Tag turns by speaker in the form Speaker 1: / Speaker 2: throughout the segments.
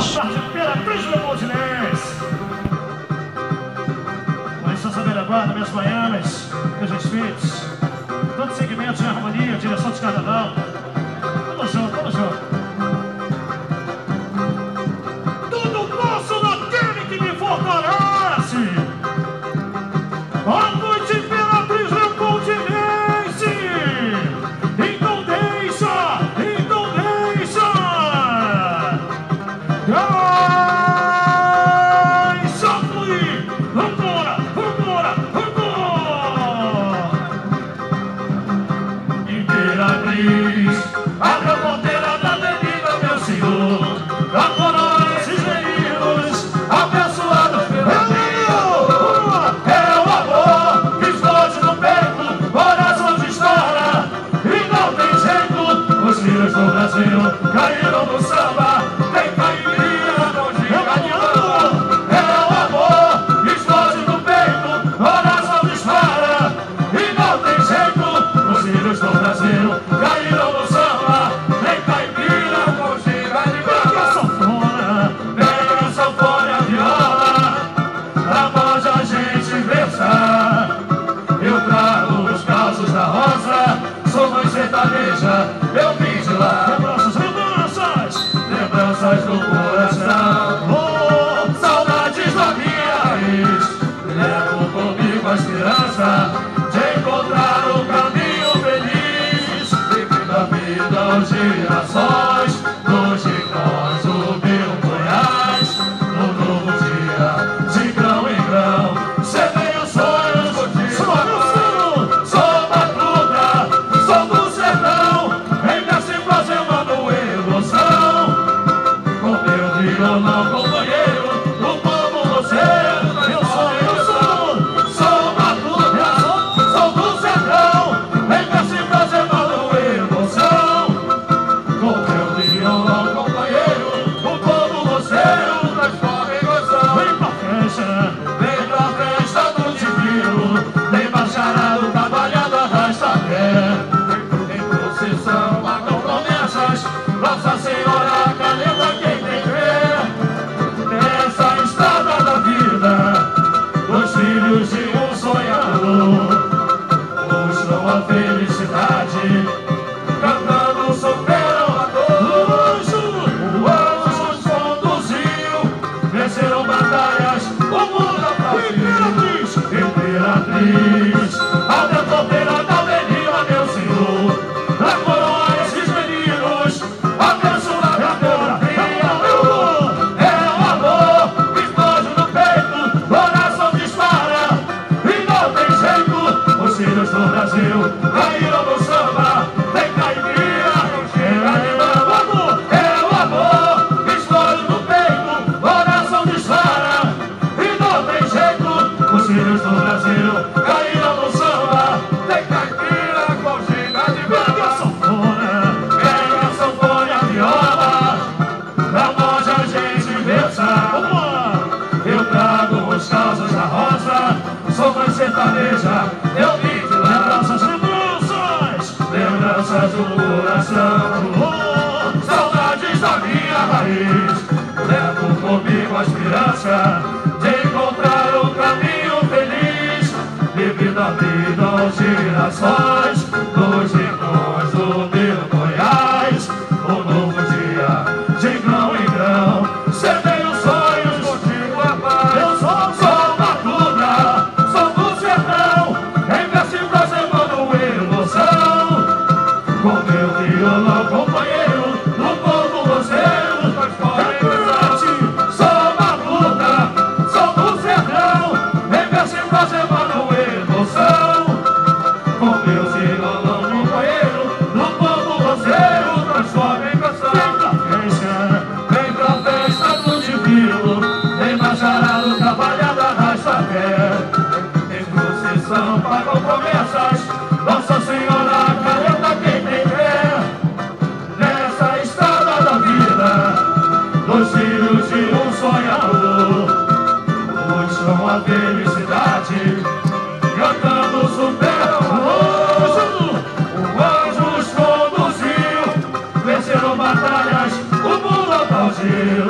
Speaker 1: Deus.
Speaker 2: Imperatriz Leopoldinense. Com licença, velha guarda, minhas baianas, meus respeitos. Todos os segmentos de harmonia, direção de carnaval. Tamo junto, tamo junto. Tudo posso naquele que me fortalece. A noite Imperatriz Leopoldinense. Então deixa, então deixa. Deixa fluir. Vambora, vambora, vambora. Imperatriz, abre a porteira da avenida, meu senhor. Da coroa esses meninos, abençoados pelo Deus. É o amor que explode no peito, coração dispara. E não tem jeito, os filhos do Brasil caíram no samba. Tem caipirinha com giga de amor. É o amor que explode no peito, coração dispara. E não tem jeito, os filhos do Brasil caíram no samba. Tem caipira com giga de amor. Pega a sanfona e a viola, pra voz a gente versar. Eu trago os calços da rosa, sou mãe sertaneja, eu vim de lá. Lembranças, lembranças, lembranças do coração. Oh, saudades da minha raiz, levo comigo a esperança de encontrar o caminho feliz. Vivendo a vida aos girassóis, nos rincões do meu Goiás. No novo dia, de grão em grão, semeio os sonhos contigo agora. Sou batuta, sou do sertão, ainda se fazendo emoção. Com meu violão companheiro, o povo você. Eu sou batuta, sou do sertão, ainda se fazendo emoção. Com meu violão companheiro, o povo você transforma em emoção. Vem pra festa do divino, tem bacharado, trabalhado, arrasta pé. Em procissão, marcam promessas, Nossa Senhora calenta quem tem fé. Nessa estrada da vida, os filhos de um sonhador buscam a felicidade, cantando superam a dor. O anjo os conduziu, venceram batalhas, o mundo aplaudiu. Imperatriz, abre a porteira da avenida, meu senhor. Da coroa esses meninos, abençoada pela vida. É o amor que explode no peito, coração dispara. E não tem jeito, os filhos do Brasil caíram no samba. Tem caipira, chega de bambu. É o amor que explode no peito, coração dispara. E não tem jeito, os filhos do Brasil caíram no samba. Tem caipira com giga de bambu. Pega a sanfona e a viola, pra voz a gente versar. Eu trago os calços da rosa, sou mãe sertaneja, eu vim de lá. Lembranças, lembranças, lembranças do coração. Oh, saudades da minha raiz, levo comigo a esperança de encontrar o caminho feliz. Vivendo a vida aos girassóis, nos rincões do meu Goiás. Um novo dia, de grão em grão, semeio sonhos contigo a paz. Eu sou batuta, sou do sertão, em verso e prosa emano emoção. Com meu violão companheiro, o povo você nos transforma em emoção. Sou batuta, sou do sertão, em verso e prosa emano emoção. Com meu violão companheiro, o povo você nos transforma em canção. Vem pra festa do divino, tem bacharado, trabalhado, arrasta pé. Em procissão, pagam promessas, Nossa Senhora calenta quem tem fé. Nessa estrada da vida, dos filhos de um sonhador buscam a felicidade, cantando superam a dor. O anjo os conduziu, venceram batalhas, o mundo aplaudiu.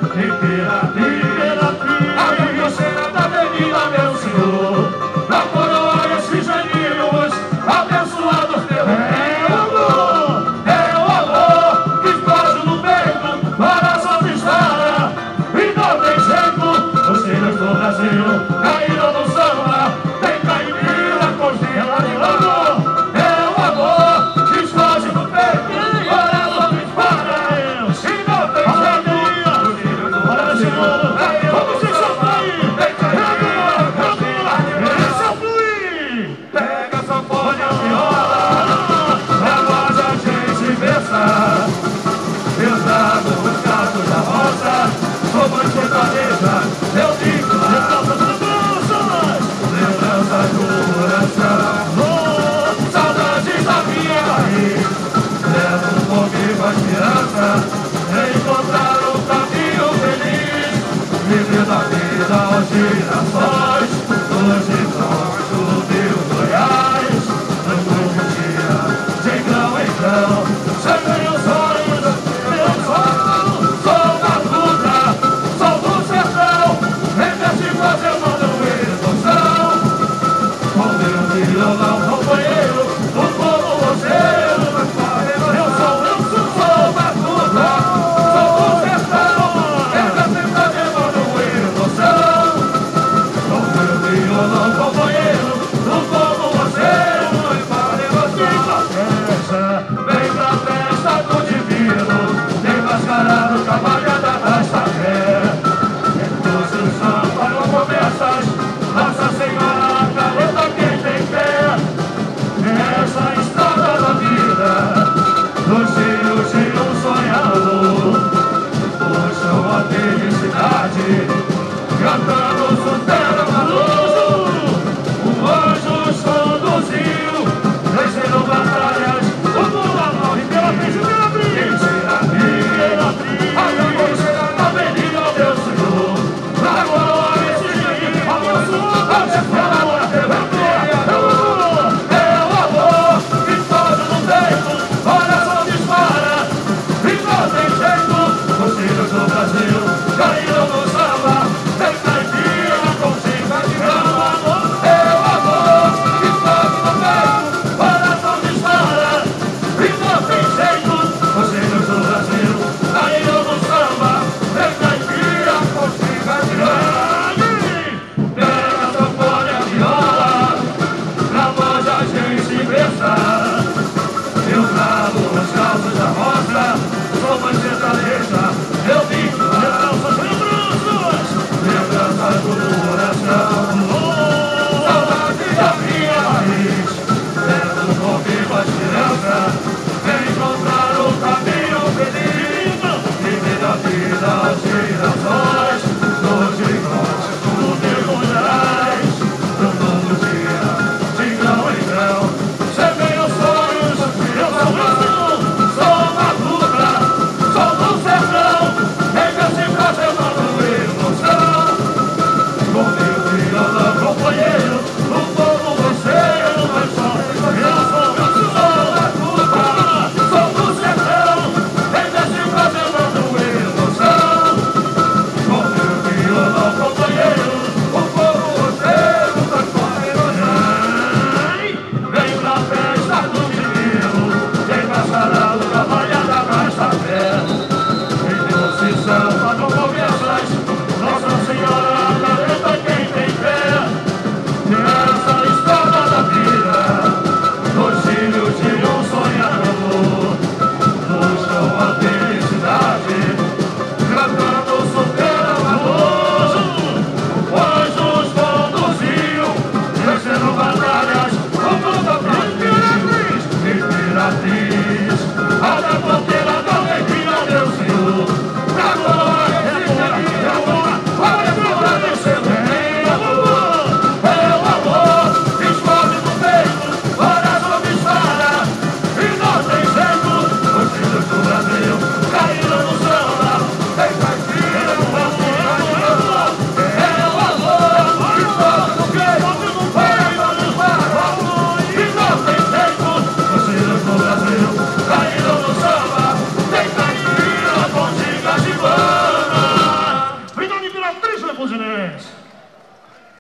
Speaker 2: Companheiro Fluminense.